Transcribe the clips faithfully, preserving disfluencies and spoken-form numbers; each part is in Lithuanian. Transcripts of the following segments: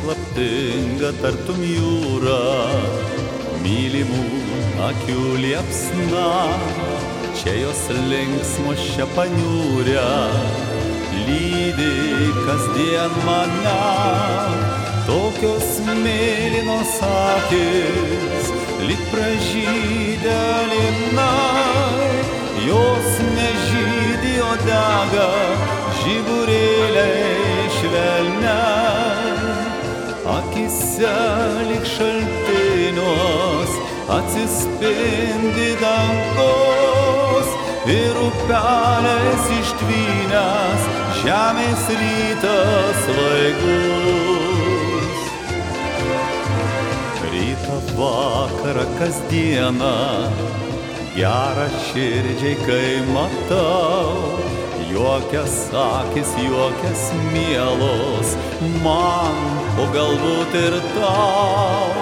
paslaptinga tartum jūra, mylimų akių liepsna, čia jos linksmos čia paniūrę, lydi kasdien mane, tokios mėlynos akis, lyg pražydę linai, jos nežydi, o dega žiburėliai švelniai. Akise lyg šaltiniuos atsispindi dangus ir upeliais ištvynęs žemės rytas svaigus. Rytą vakarą kasdieną gerą širdžiai, kai matau, juokias akis, juokias mielos man, o galbūt ir tau.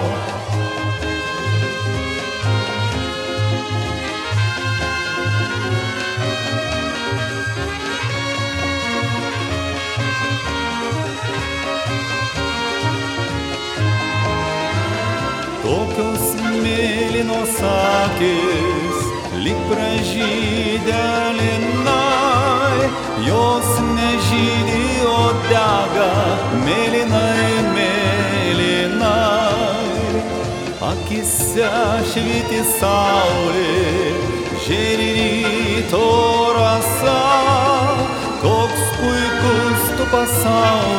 Tokios mėlynos akis, lyg pražydę linai, jos nežydi, o dega mėlynai, mėlynai. Akise švyti saulė, žėri ryto rasa, koks puikus tu pasaulis.